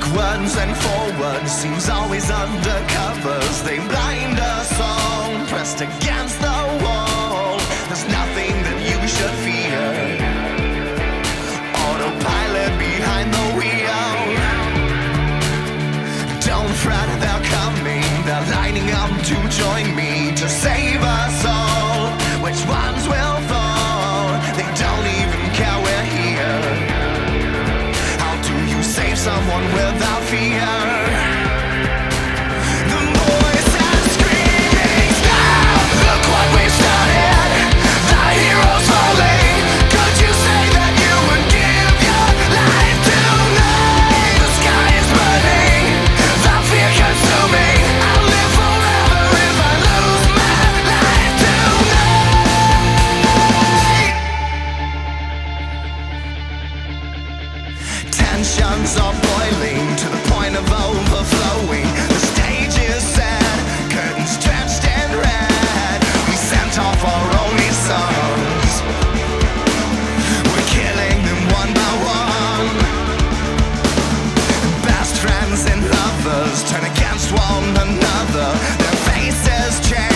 Backwards and forwards seems always under covers. They blind us all, pressed against the wall. There's nothing that you should fear. Autopilot behind the wheel. Don't fret, they're coming. They're lining up to join me to save us all. Which ones will fall? They don't even care we're here. How do you save someone without fear? The boys are screaming, stop! Look what we've started. The heroes falling. Could you say that you would give your life tonight? The sky is burning, the fear consuming. I'll live forever if I lose my life tonight. Tensions are boiling to the point of overflowing. The stage is set, curtains drenched in red. We sent off our only sons. We're killing them one by one. Best friends and lovers turn against one another. Their faces change.